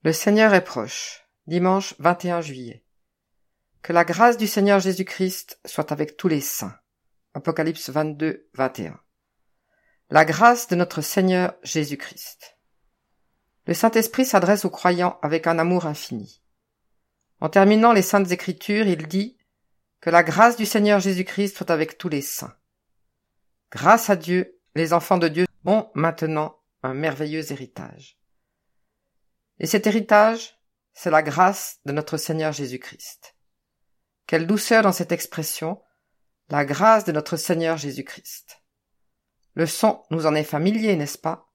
Le Seigneur est proche. Dimanche 21 juillet. Que la grâce du Seigneur Jésus-Christ soit avec tous les saints. Apocalypse 22, 21. La grâce de notre Seigneur Jésus-Christ. Le Saint-Esprit s'adresse aux croyants avec un amour infini. En terminant les Saintes Écritures, il dit que la grâce du Seigneur Jésus-Christ soit avec tous les saints. Grâce à Dieu, les enfants de Dieu ont maintenant un merveilleux héritage. Et cet héritage, c'est la grâce de notre Seigneur Jésus-Christ. Quelle douceur dans cette expression, la grâce de notre Seigneur Jésus-Christ. Le son nous en est familier, n'est-ce pas?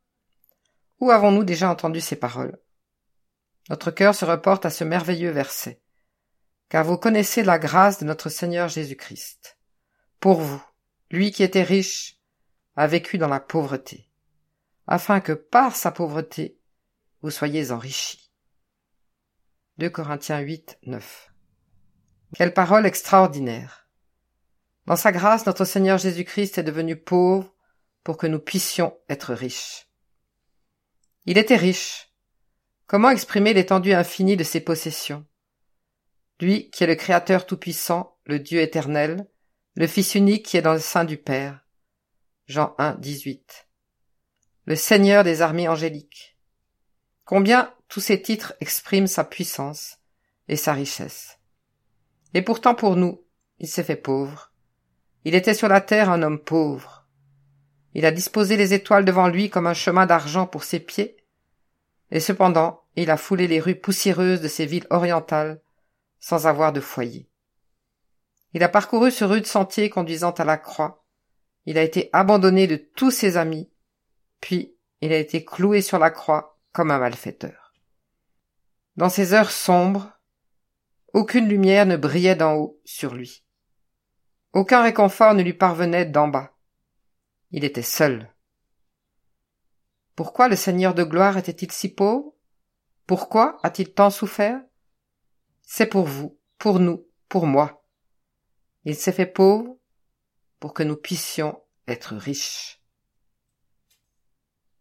Où avons-nous déjà entendu ces paroles? Notre cœur se reporte à ce merveilleux verset. Car vous connaissez la grâce de notre Seigneur Jésus-Christ. Pour vous, lui qui était riche, a vécu dans la pauvreté, afin que par sa pauvreté, vous soyez enrichis. 2 Corinthiens 8, 9. Quelle parole extraordinaire! Dans sa grâce, notre Seigneur Jésus-Christ est devenu pauvre pour que nous puissions être riches. Il était riche. Comment exprimer l'étendue infinie de ses possessions? Lui qui est le Créateur tout-puissant, le Dieu éternel, le Fils unique qui est dans le sein du Père. Jean 1, 18. Le Seigneur des armées angéliques. Combien tous ces titres expriment sa puissance et sa richesse. Et pourtant pour nous, il s'est fait pauvre. Il était sur la terre un homme pauvre. Il a disposé les étoiles devant lui comme un chemin d'argent pour ses pieds, et cependant il a foulé les rues poussiéreuses de ces villes orientales sans avoir de foyer. Il a parcouru ce rude sentier conduisant à la croix. Il a été abandonné de tous ses amis, puis il a été cloué sur la croix comme un malfaiteur. Dans ces heures sombres, aucune lumière ne brillait d'en haut sur lui. Aucun réconfort ne lui parvenait d'en bas. Il était seul. Pourquoi le Seigneur de gloire était-il si pauvre? Pourquoi a-t-il tant souffert? C'est pour vous, pour nous, pour moi. Il s'est fait pauvre pour que nous puissions être riches.